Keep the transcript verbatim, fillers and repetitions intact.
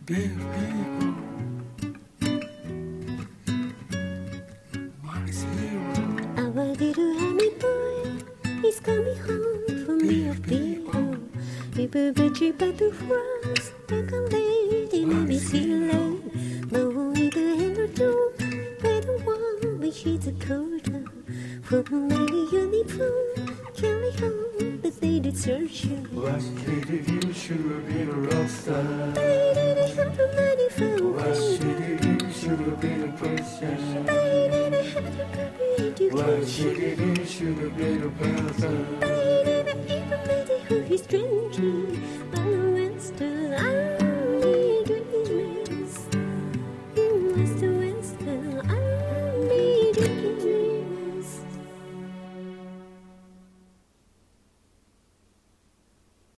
Our little honey boy is coming home from the field. People bitchy but the frogs, they come late, let me see late. But with the hand or two, where the one when she's a coda. From many uniform, carry home, but they did search you. What did you should have been a rock star? They didn't have a money for What should you should have been a princess? They didn't have a good education. What should you should have been a person? They didn't even matter who he's drinking.